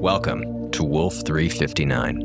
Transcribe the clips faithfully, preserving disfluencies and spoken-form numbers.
Welcome to Wolf three fifty-nine.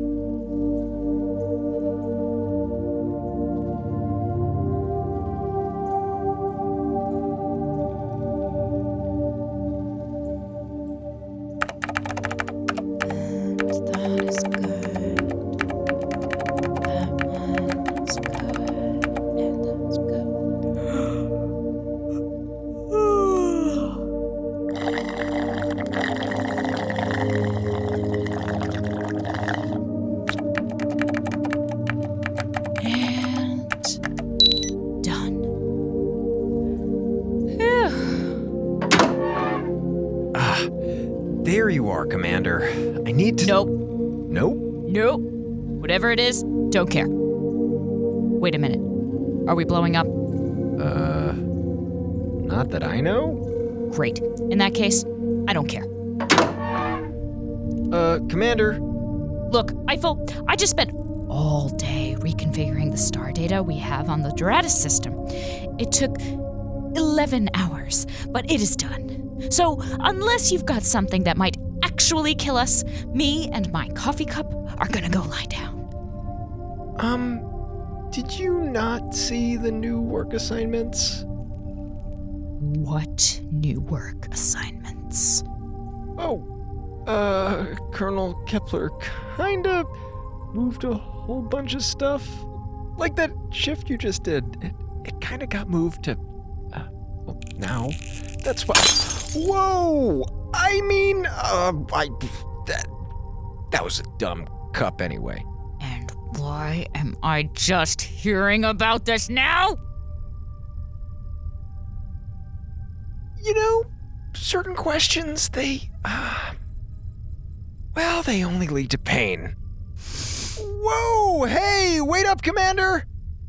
There you are, Commander. I need to... Nope. Nope? Nope. Whatever it is, don't care. Wait a minute. Are we blowing up? Uh... Not that I know? Great. In that case, I don't care. Uh, Commander? Look, Eiffel, I just spent all day reconfiguring the star data we have on the Doradus system. It took eleven hours, but it is done. So, unless you've got something that might actually kill us, me and my coffee cup are gonna go lie down. Um, did you not see the new work assignments? What new work assignments? Oh, uh, Colonel Kepler kinda moved a whole bunch of stuff. Like that shift you just did. It, it kinda got moved to, uh, well, now. That's what... Whoa! I mean, uh, I... That... That was a dumb cup anyway. And why am I just hearing about this now? You know, certain questions, they, uh... well, they only lead to pain. Whoa! Hey, wait up, Commander!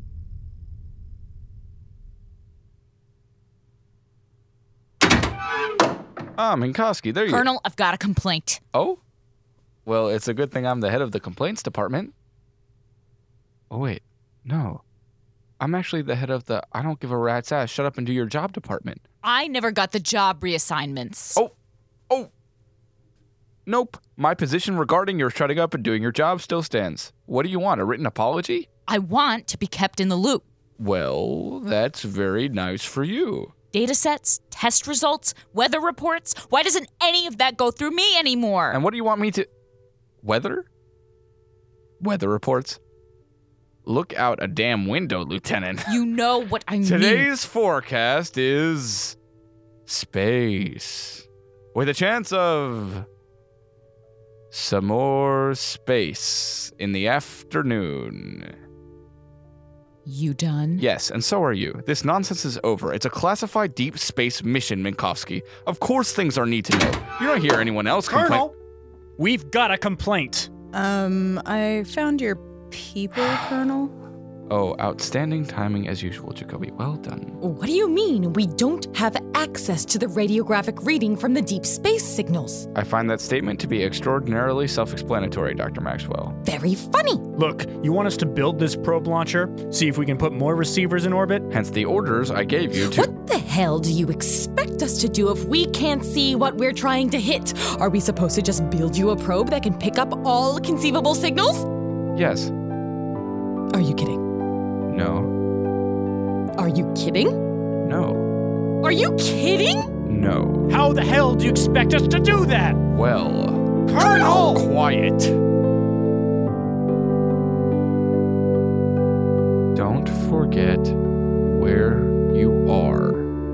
Ah, Minkowski, there you are. Colonel, I've got a complaint. Oh? Well, it's a good thing I'm the head of the complaints department. Oh, wait. No. I'm actually the head of the I don't give a rat's ass, shut up and do your job department. I never got the job reassignments. Oh. Oh. Nope. My position regarding your shutting up and doing your job still stands. What do you want, a written apology? I want to be kept in the loop. Well, that's very nice for you. Data sets, test results, weather reports. Why doesn't any of that go through me anymore? And what do you want me to... Weather? Weather reports? Look out a damn window, Lieutenant. You know what I mean. Today's forecast is... space. With a chance of... some more space in the afternoon. You done? Yes, and so are you. This nonsense is over. It's a classified deep space mission, Minkowski. Of course things are need to know. You don't hear anyone else complain. Colonel, we've got a complaint. Um, I found your people, Colonel. Oh, outstanding timing as usual, Jacoby. Well done. What do you mean we don't have access to the radiographic reading from the deep space signals? I find that statement to be extraordinarily self-explanatory, Doctor Maxwell. Very funny. Look, you want us to build this probe launcher, see if we can put more receivers in orbit? Hence the orders I gave you to... What the hell do you expect us to do if we can't see what we're trying to hit? Are we supposed to just build you a probe that can pick up all conceivable signals? Yes. Are you kidding? No. Are you kidding? No. Are you kidding? No. How the hell do you expect us to do that? Well... Colonel! Quiet. Don't forget where you are.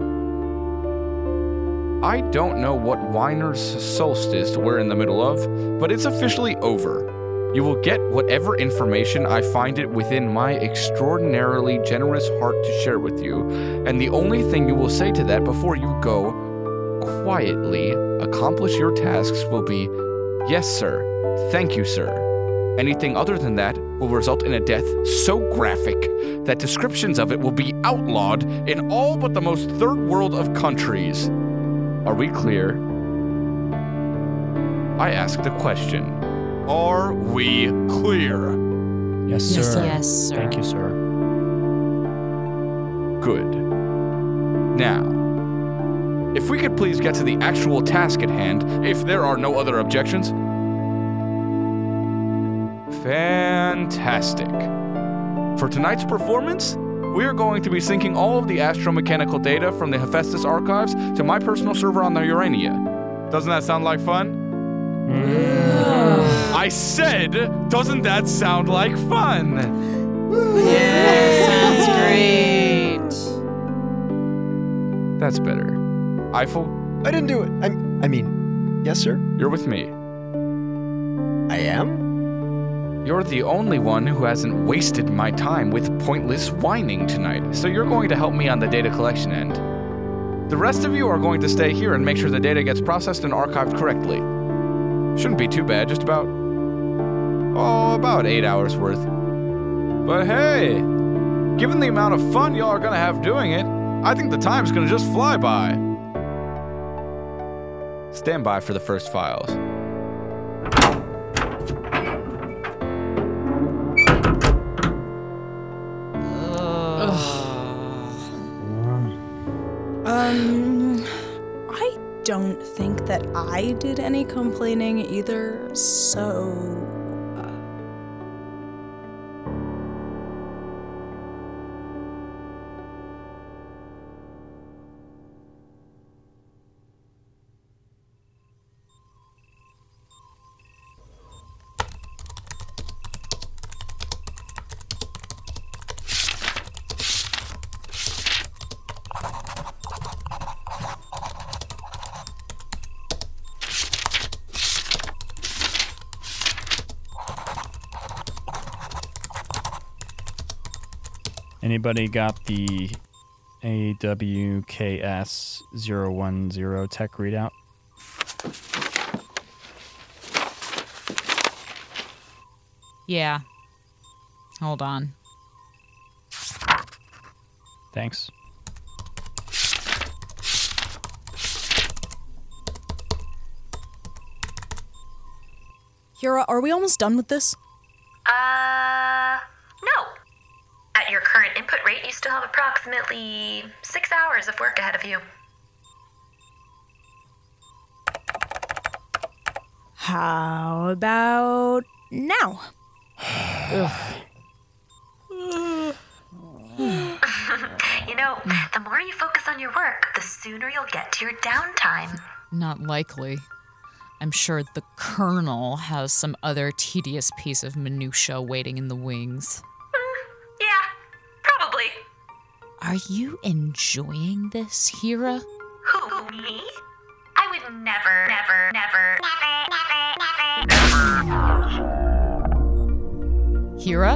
I don't know what Weiner's solstice we're in the middle of, but it's officially over. You will get whatever information I find it within my extraordinarily generous heart to share with you, and the only thing you will say to that before you go, quietly, accomplish your tasks will be, yes, sir, thank you, sir. Anything other than that will result in a death so graphic that descriptions of it will be outlawed in all but the most third world of countries. Are we clear? I asked a question. Are we clear? Yes, sir. Yes, sir. Yes, sir. Thank you, sir. Good. Now, if we could please get to the actual task at hand, if there are no other objections. Fantastic. For tonight's performance, we are going to be syncing all of the astromechanical data from the Hephaestus archives to my personal server on the Urania. Doesn't that sound like fun? Mm. I said, doesn't that sound like fun? Yeah, sounds great. That's better. Eiffel? I didn't do it. I'm, I mean, yes, sir? You're with me. I am? You're the only one who hasn't wasted my time with pointless whining tonight, so you're going to help me on the data collection end. The rest of you are going to stay here and make sure the data gets processed and archived correctly. Shouldn't be too bad, just about, oh, about eight hours worth. But hey, given the amount of fun y'all are gonna have doing it, I think the time's gonna just fly by. Stand by for the first files. Um, I don't think that I did any complaining either, so... Uh... Anybody got the A W K S zero one zero tech readout? Yeah. Hold on. Thanks. Hira, are we almost done with this? Uh, no. At your current input rate, you still have approximately six hours of work ahead of you. How about now? You know, the more you focus on your work, the sooner you'll get to your downtime. Not likely. I'm sure the Colonel has some other tedious piece of minutia waiting in the wings. Mm, yeah, probably. Are you enjoying this, Hira? Who, me? I would never, never, never, never, never, never. Hira?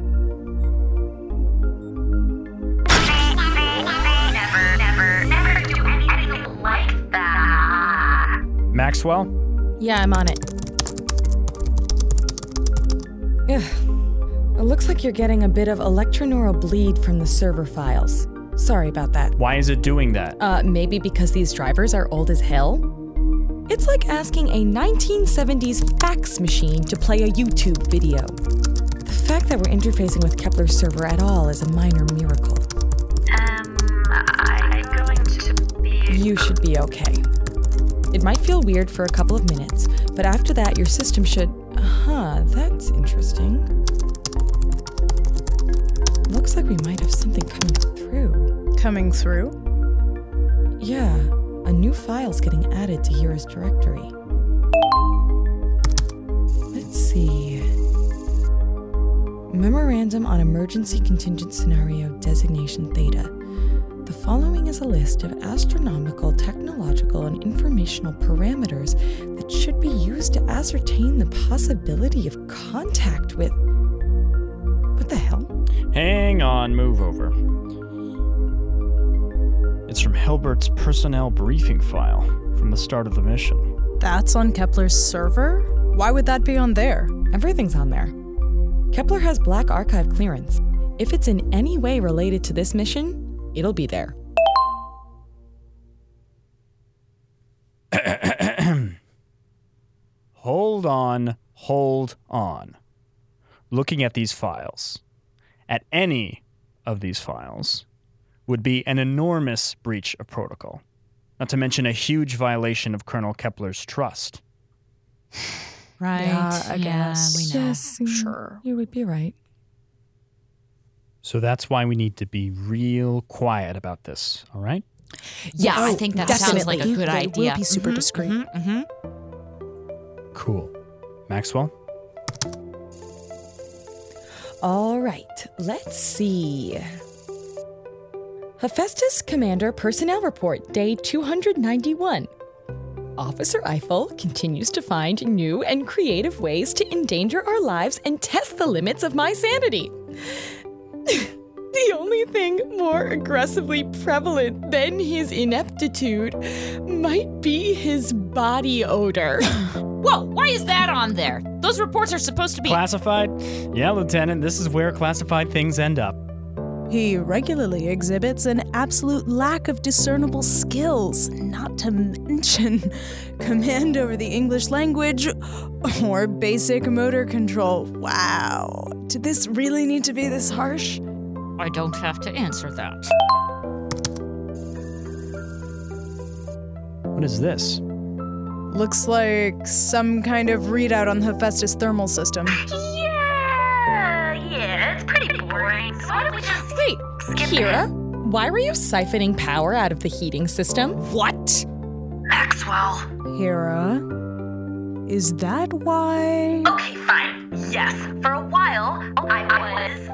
Never, never, never do anything like that. Maxwell? Yeah, I'm on it. Ugh. It looks like you're getting a bit of electroneural bleed from the server files. Sorry about that. Why is it doing that? Uh, maybe because these drivers are old as hell? It's like asking a nineteen seventies fax machine to play a YouTube video. The fact that we're interfacing with Kepler's server at all is a minor miracle. Um, I'm going to be... You should be okay. It might feel weird for a couple of minutes, but after that your system should... Huh, that's interesting. Looks like we might have something coming through. Coming through? Yeah, a new file's getting added to Hira's directory. Let's see. Memorandum on Emergency Contingent Scenario Designation Theta. The following is a list of astronomical, technological, and informational parameters that should be used to ascertain the possibility of contact with... What the hell? Hang on, move over. It's from Hilbert's personnel briefing file from the start of the mission. That's on Kepler's server? Why would that be on there? Everything's on there. Kepler has Black Archive clearance. If it's in any way related to this mission, it'll be there. Hold on, hold on. Looking at these files, at any of these files, would be an enormous breach of protocol, not to mention a huge violation of Colonel Kepler's trust. Right. Yeah, I guess. we know. Yes, mm, Sure. You would be right. So that's why we need to be real quiet about this, all right? Yeah, I Oh, think that definitely. sounds like a good They idea. will be super Mhm, discreet. mhm, mhm. Cool. Maxwell? All right, let's see. Hephaestus Commander Personnel Report, Day two hundred ninety-one. Officer Eiffel continues to find new and creative ways to endanger our lives and test the limits of my sanity. The only thing more aggressively prevalent than his ineptitude might be his body odor. Whoa, why is that on there? Those reports are supposed to be. Classified? Yeah, Lieutenant, this is where classified things end up. He regularly exhibits an absolute lack of discernible skills, not to mention command over the English language or basic motor control. Wow. Did this really need to be this harsh? I don't have to answer that. What is this? Looks like some kind of readout on the Hephaestus thermal system. Yeah, yeah, it's pretty boring. So why don't we just Wait, skip Kira, why were you siphoning power out of the heating system? What? Maxwell. Hera, is that why? Okay, fine. Yes, for a while, I was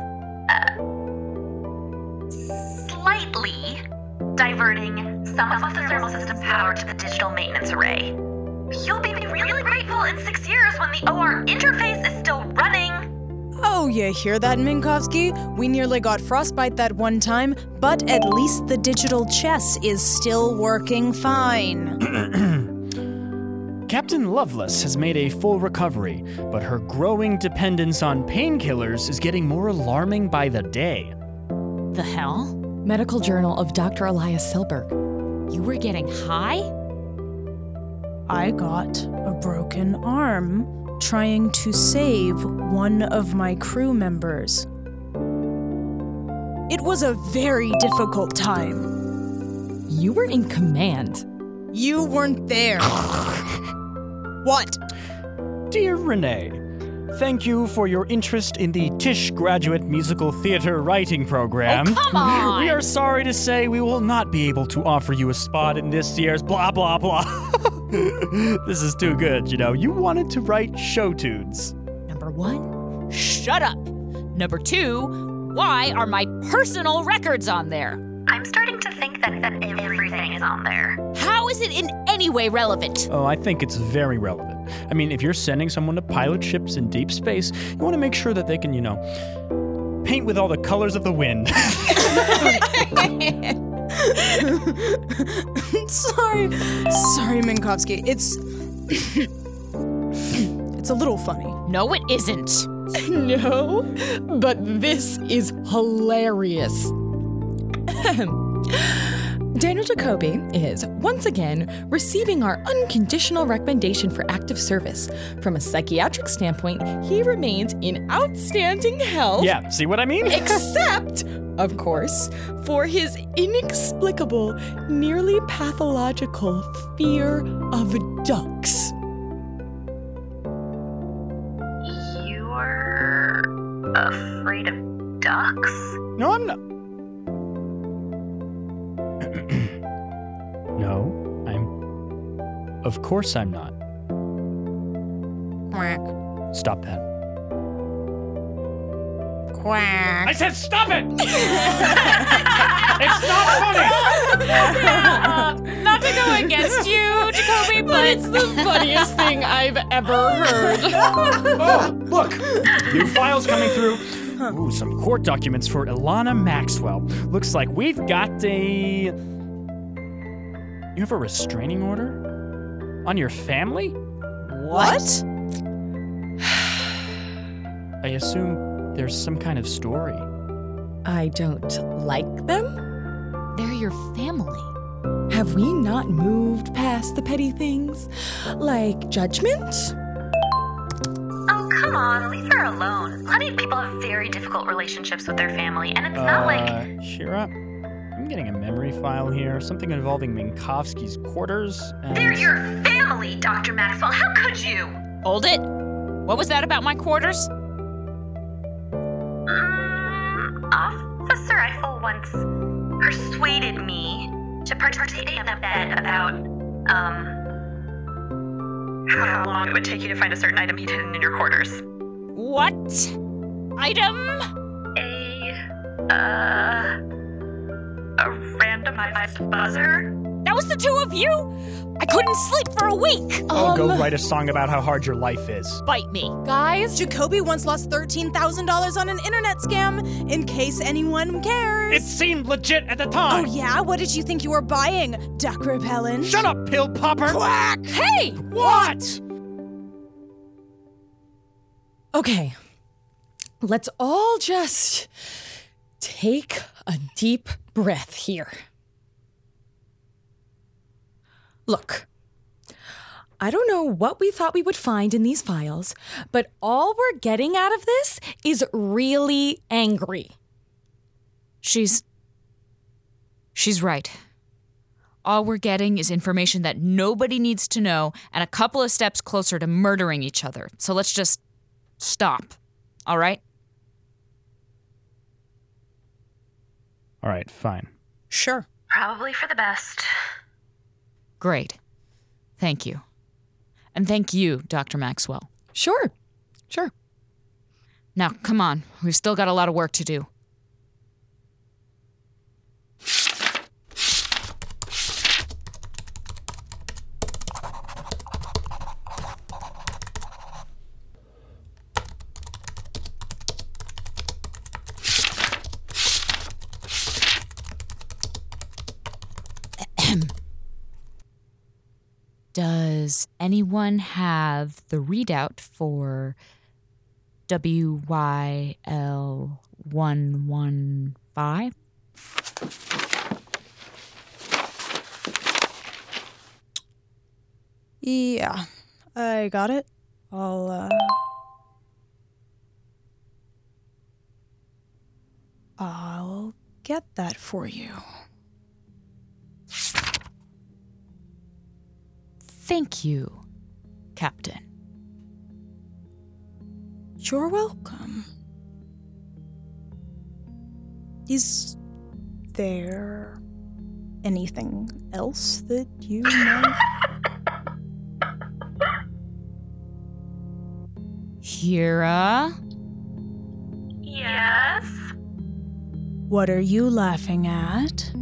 uh, slightly diverting some of the thermal system power to the digital maintenance array. You'll be really grateful in six years when the O R interface is still running. Oh, you hear that, Minkowski? We nearly got frostbite that one time, but at least the digital chess is still working fine. Captain Lovelace has made a full recovery, but her growing dependence on painkillers is getting more alarming by the day. The hell? Medical Journal of Doctor Elias Selberg. You were getting high? I got a broken arm trying to save one of my crew members. It was a very difficult time. You were in command. You weren't there. What? Dear Renee, thank you for your interest in the Tisch Graduate Musical Theater Writing Program. Oh, come on! We are sorry to say we will not be able to offer you a spot in this year's blah, blah, blah. This is too good, you know. You wanted to write show tunes. Number one, shut up. Number two, why are my personal records on there? I'm starting to think that, that everything is on there. How is it in any way relevant? Oh, I think it's very relevant. I mean, if you're sending someone to pilot ships in deep space, you want to make sure that they can, you know, paint with all the colors of the wind. Sorry. Sorry, Minkowski. It's... it's a little funny. No, it isn't. No, but this is hilarious. Daniel Jacoby is, once again, receiving our unconditional recommendation for active service. From a psychiatric standpoint, he remains in outstanding health. Yeah, see what I mean? Except, of course, for his inexplicable, nearly pathological fear of ducks. You're afraid of ducks? No, I'm not. No, I'm. Of course I'm not. Quack. Stop that. Quack. I said stop it! It's not funny! Uh, not to go against you, Jacoby, but it's the Funniest thing I've ever heard. Oh, look! New files coming through. Ooh, some court documents for Ilana Maxwell. Looks like we've got a... You have a restraining order? On your family? What? I assume there's some kind of story. I don't like them? they're your family. Have we not moved past the petty things? Like judgment? Oh, come on, leave her alone. Plenty of people have very difficult relationships with their family, and it's not like... Uh, Shira, I'm getting a memory file here. Something involving Minkowski's quarters and... They're your family, Doctor Maxwell. How could you? Hold it. What was that about my quarters? Mm, Officer Eiffel once persuaded me to participate in a bet about, um, how long it would take you to find a certain item he'd hidden in your quarters. What? Item? A, uh, a randomized buzzer? That was the two of you? I couldn't sleep for a week. I'll go Um, write a song about how hard your life is. Bite me. Guys, Jacoby once lost thirteen thousand dollars on an internet scam, in case anyone cares. It seemed legit at the Oh, time. yeah? What did you think you were buying? Duck repellent? Shut up, pill popper. Quack! Hey! What? Okay, let's all just take a deep breath here. Look, I don't know what we thought we would find in these files, but all we're getting out of this is really angry. She's... She's right. All we're getting is information that nobody needs to know and a couple of steps closer to murdering each other. So let's just stop. All right? All right, fine. Sure. Probably for the best. Great. Thank you. And thank you, Doctor Maxwell. Sure, sure. Now, come on. We've still got a lot of work to do. Does anyone have the readout for W Y L one one five? Yeah, I got it. I'll, uh... I'll get that for you. Thank you, Captain. You're welcome. Is there anything else that you know? Hira? Yes? What are you laughing at?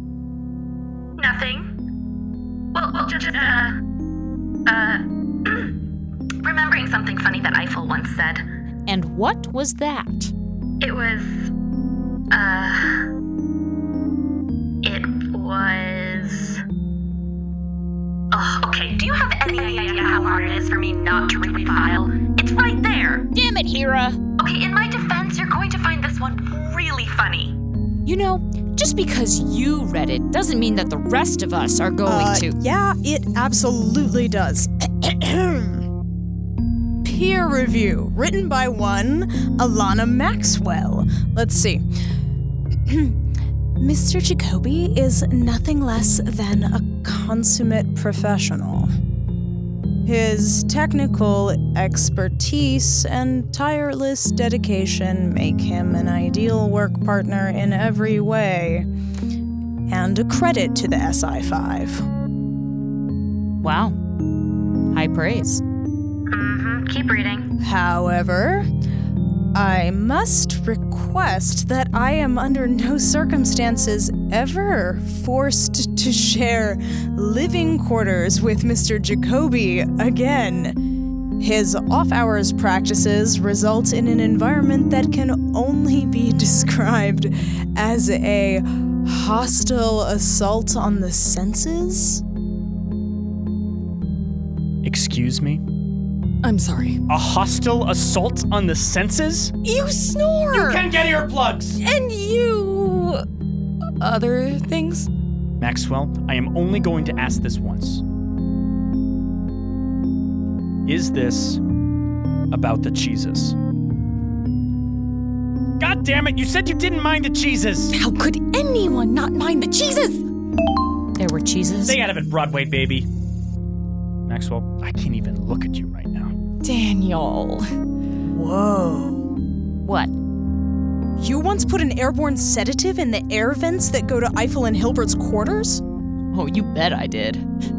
Nothing. Well, well, just, uh, uh, remembering something funny that Eiffel once said. And what was that? It was, uh, it was... Oh, okay, do you have any idea how hard it is for me not to read the file? It's right there! Damn it, Hira! Okay, in my defense, you're going to find this one really funny. You know, just because you read it doesn't mean that the rest of us are going Uh, to. yeah, it absolutely does. Peer review, written by one Alana Maxwell. Let's see. Mister Jacoby is nothing less than a consummate professional. His technical expertise and tireless dedication make him an ideal work partner in every way, and a credit to the S I five. Wow. High praise. Mm-hmm, keep reading. However, I must request that I am under no circumstances ever forced to share living quarters with Mister Jacoby again. His off-hours practices result in an environment that can only be described as a hostile assault on the senses. Excuse me? I'm sorry. A hostile assault on the senses? You snore! You can get earplugs! And you... other things? Maxwell, I am only going to ask this once. Is this about the cheeses? God damn it, you said you didn't mind the cheeses! How could anyone not mind the cheeses? There were cheeses. Stay out of it, Broadway baby. Maxwell, I can't even look at you right now. Daniel. Whoa. What? You once put an airborne sedative in the air vents that go to Eiffel and Hilbert's quarters? Oh, you bet I did.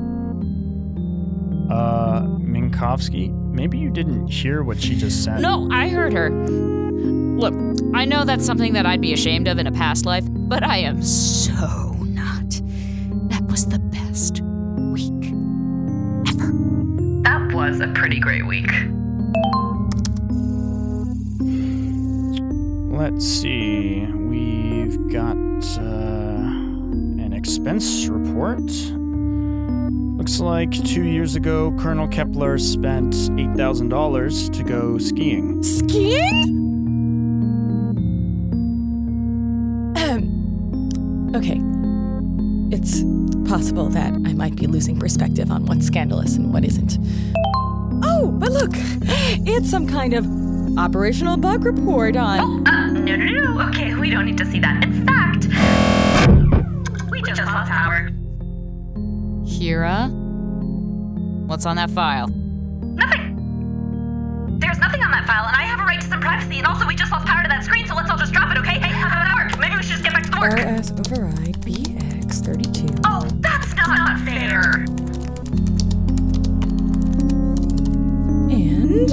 Uh, Minkowski, maybe you didn't hear what she just said. No, I heard her. Look, I know that's something that I'd be ashamed of in a past life, but I am so not. That was the best week ever. That was a pretty great week. Let's see. We've got uh, an expense report. Looks like two years ago, Colonel Kepler spent eight thousand dollars to go skiing. Skiing? Um, okay. It's possible that I might be losing perspective on what's scandalous and what isn't. Oh, but look! It's some kind of operational bug report on... Oh, uh, no, no, no. Okay, we don't need to see that. In fact, we just lost power. Kira? What's on that file? Nothing. There's nothing on that file, and I have a right to some privacy, and also we just lost power to that screen, so let's all just drop it, okay? Hey, how did that work? Maybe we should just get back to the work. R S override B X thirty-two. Oh, that's not, not fair. And...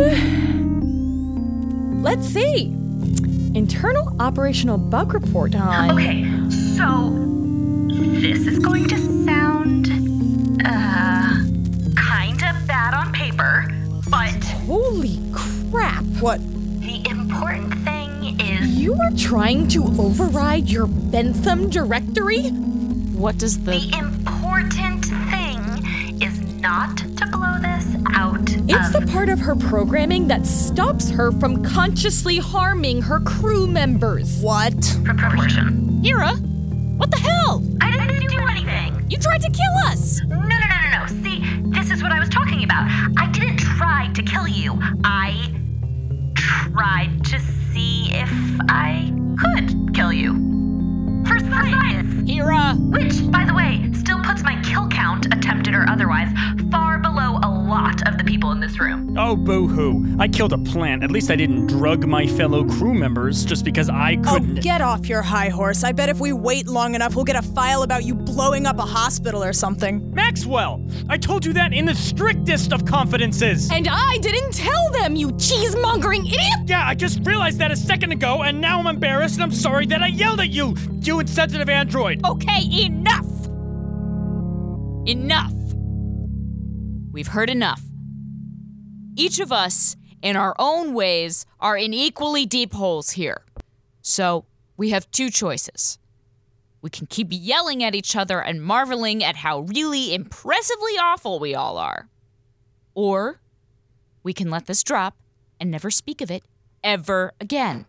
let's see. Internal operational bug report on... Okay, so this is going to sound, uh, kinda bad on paper, but Holy crap. What? the important thing is... You are trying to override your Bentham directory? What does the... The important thing is not to blow this out It's of... the part of her programming that stops her from consciously harming her crew members. What? proportion. Kira? What the hell? I didn't do anything. You tried to kill us! No, no, no, no, no. See, this is what I was talking about. I didn't try to kill you. I tried to see if I could kill you. For science. Kira! Which, by the way, still puts my kill count, attempted or otherwise, far below a lot of the people in this room. Oh, boo-hoo. I killed a plant. At least I didn't drug my fellow crew members just because I couldn't... Oh, get off your high horse. I bet if we wait long enough, we'll get a file about you blowing up a hospital or something. Maxwell! I told you that in the strictest of confidences! And I didn't tell them, you cheese-mongering idiot! Yeah, I just realized that a second ago, and now I'm embarrassed and I'm sorry that I yelled at you, you insensitive android! Okay, enough! Enough! We've heard enough. Each of us, in our own ways, are in equally deep holes here. So, we have two choices. We can keep yelling at each other and marveling at how really impressively awful we all are. Or, we can let this drop and never speak of it ever again.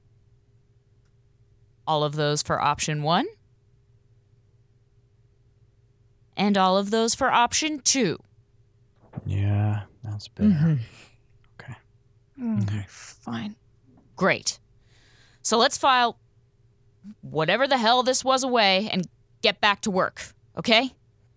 All of those for option one. And all of those for option two. Yeah, that's better. Mm-hmm. Okay. Okay, fine. Great. So let's file whatever the hell this was away and get back to work, okay?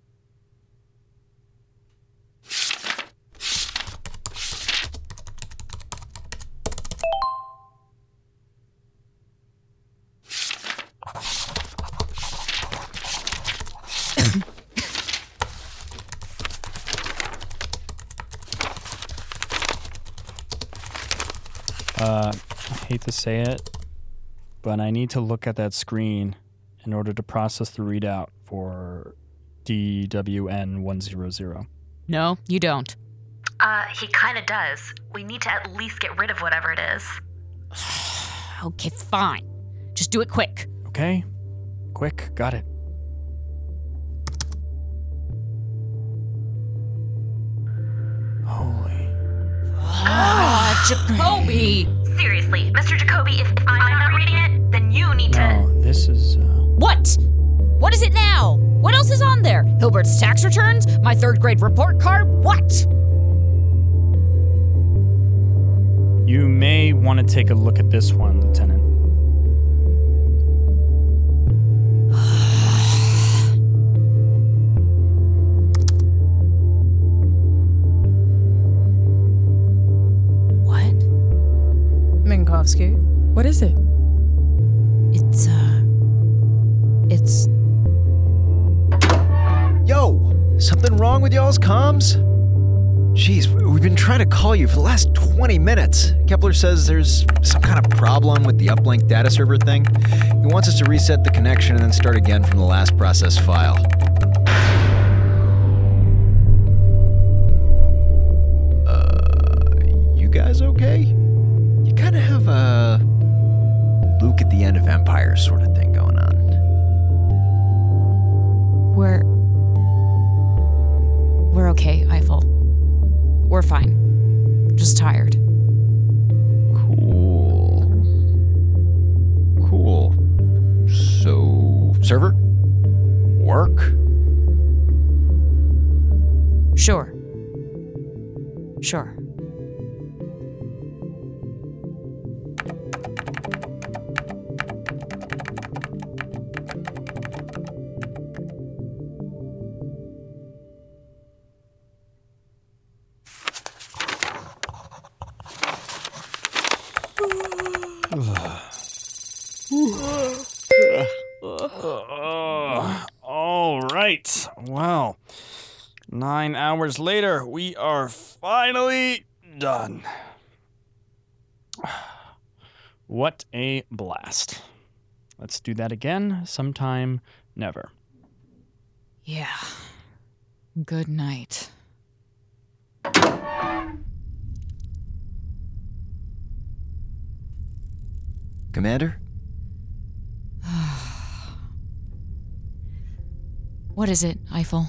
Uh, I hate to say it, but I need to look at that screen in order to process the readout for D W N one hundred. No, you don't. Uh, he kinda does. We need to at least get rid of whatever it is. Okay, fine. Just do it quick. Okay? Quick, got it. Holy. Ah, Jacoby! Seriously, Mister Jacoby, if, if I'm not reading it, then you need to... No, this is, uh... What? What is it now? What else is on there? Hilbert's tax returns? My third grade report card? What? You may want to take a look at this one, Lieutenant. Petrovsky. What is it? It's, uh. It's. Yo, something wrong with y'all's comms? Jeez, we've been trying to call you for the last twenty minutes. Kepler says there's some kind of problem with the uplink data server thing. He wants us to reset the connection and then start again from the last process file. Uh, you guys okay? You kind of have a Luke at the end of Empire sort of thing going on. We're. We're okay, Eiffel. We're fine. Just tired. Cool. Cool. So, server? Work? Sure. Sure. Uh, all right. Well, nine hours later, we are finally done. What a blast. Let's do that again sometime never. Yeah. Good night. Commander? What is it, Eiffel?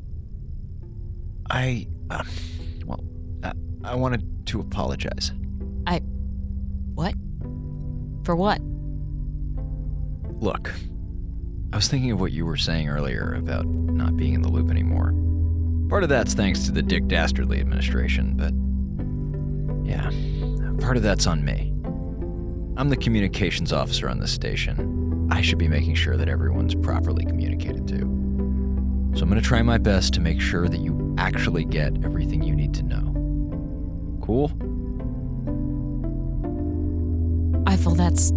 I, uh, well, I, I wanted to apologize. I... What? For what? Look, I was thinking of what you were saying earlier about not being in the loop anymore. Part of that's thanks to the Dick Dastardly administration, but yeah, part of that's on me. I'm the communications officer on this station. I should be making sure that everyone's properly communicated to. So I'm going to try my best to make sure that you actually get everything you need to know. Cool? Eiffel, that's...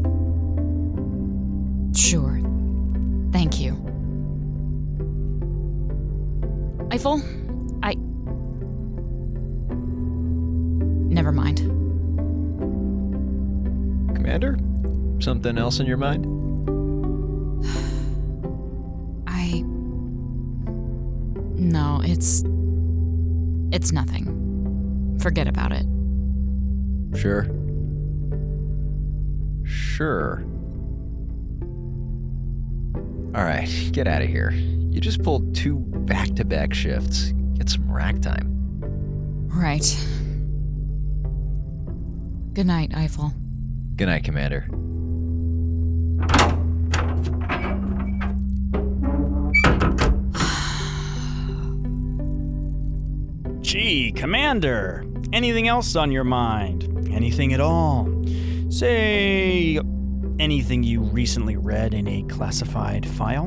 Sure. Thank you. Eiffel, I... Never mind. Commander? Something else in your mind? I... No, it's... It's nothing. Forget about it. Sure. Sure. Alright, get out of here. You just pulled two back-to-back shifts. Get some rack time. Right. Good night, Eiffel. Good night, Commander. Gee, Commander, anything else on your mind? Anything at all? Say, anything you recently read in a classified file?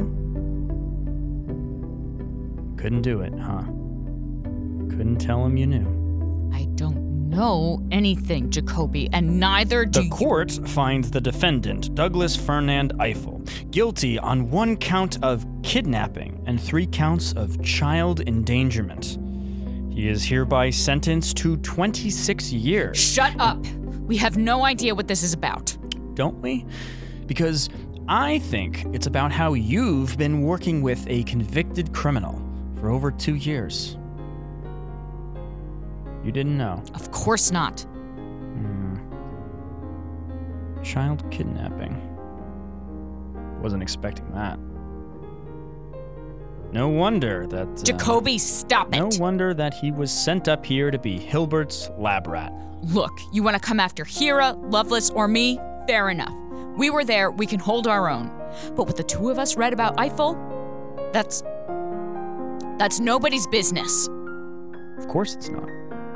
Couldn't do it, huh? Couldn't tell him you knew. I don't know anything, Jacoby, and neither do The you. court finds the defendant, Douglas Fernand Eiffel, guilty on one count of kidnapping and three counts of child endangerment. He is hereby sentenced to twenty-six years. Shut up! We have no idea what this is about. Don't we? Because I think it's about how you've been working with a convicted criminal for over two years. You didn't know. Of course not. Hmm. Child kidnapping. Wasn't expecting that. No wonder that... Uh, Jacoby, stop it! No wonder that he was sent up here to be Hilbert's lab rat. Look, you want to come after Hera, Lovelace, or me? Fair enough. We were there, we can hold our own. But what the two of us read about Eiffel? That's... That's nobody's business. Of course it's not.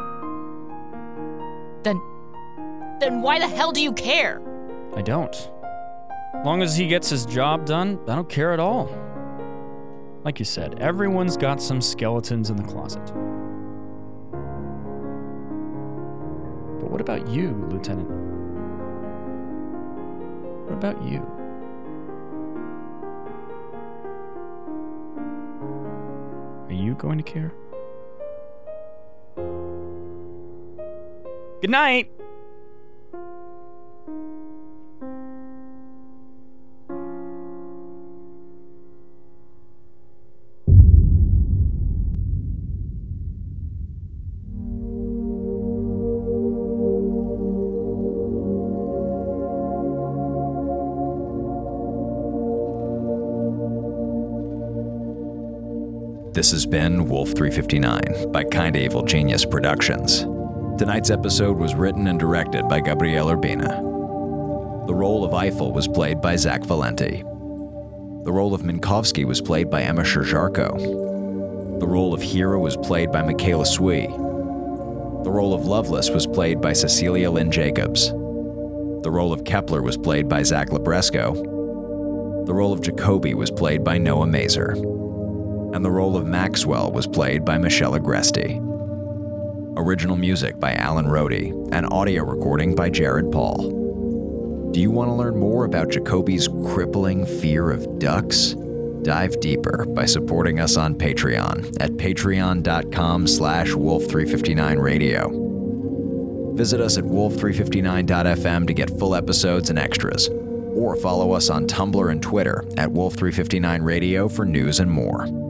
Then... Then why the hell do you care? I don't. As long as he gets his job done, I don't care at all. Like you said, everyone's got some skeletons in the closet. But what about you, Lieutenant? What about you? Are you going to care? Good night! This has been Wolf three fifty-nine by Kinda Evil Genius Productions. Tonight's episode was written and directed by Gabriel Urbina. The role of Eiffel was played by Zach Valenti. The role of Minkowski was played by Emma Sherjarko. The role of Hera was played by Michaela Sui. The role of Loveless was played by Cecilia Lynn Jacobs. The role of Kepler was played by Zach Labresco. The role of Jacoby was played by Noah Mazer. And the role of Maxwell was played by Michelle Agresti. Original music by Alan Rohde, and audio recording by Jared Paul. Do you want to learn more about Jacoby's crippling fear of ducks? Dive deeper by supporting us on Patreon at patreon.com slash wolf359radio. Visit us at wolf three fifty-nine dot f m to get full episodes and extras, or follow us on Tumblr and Twitter at wolf three fifty-nine radio for news and more.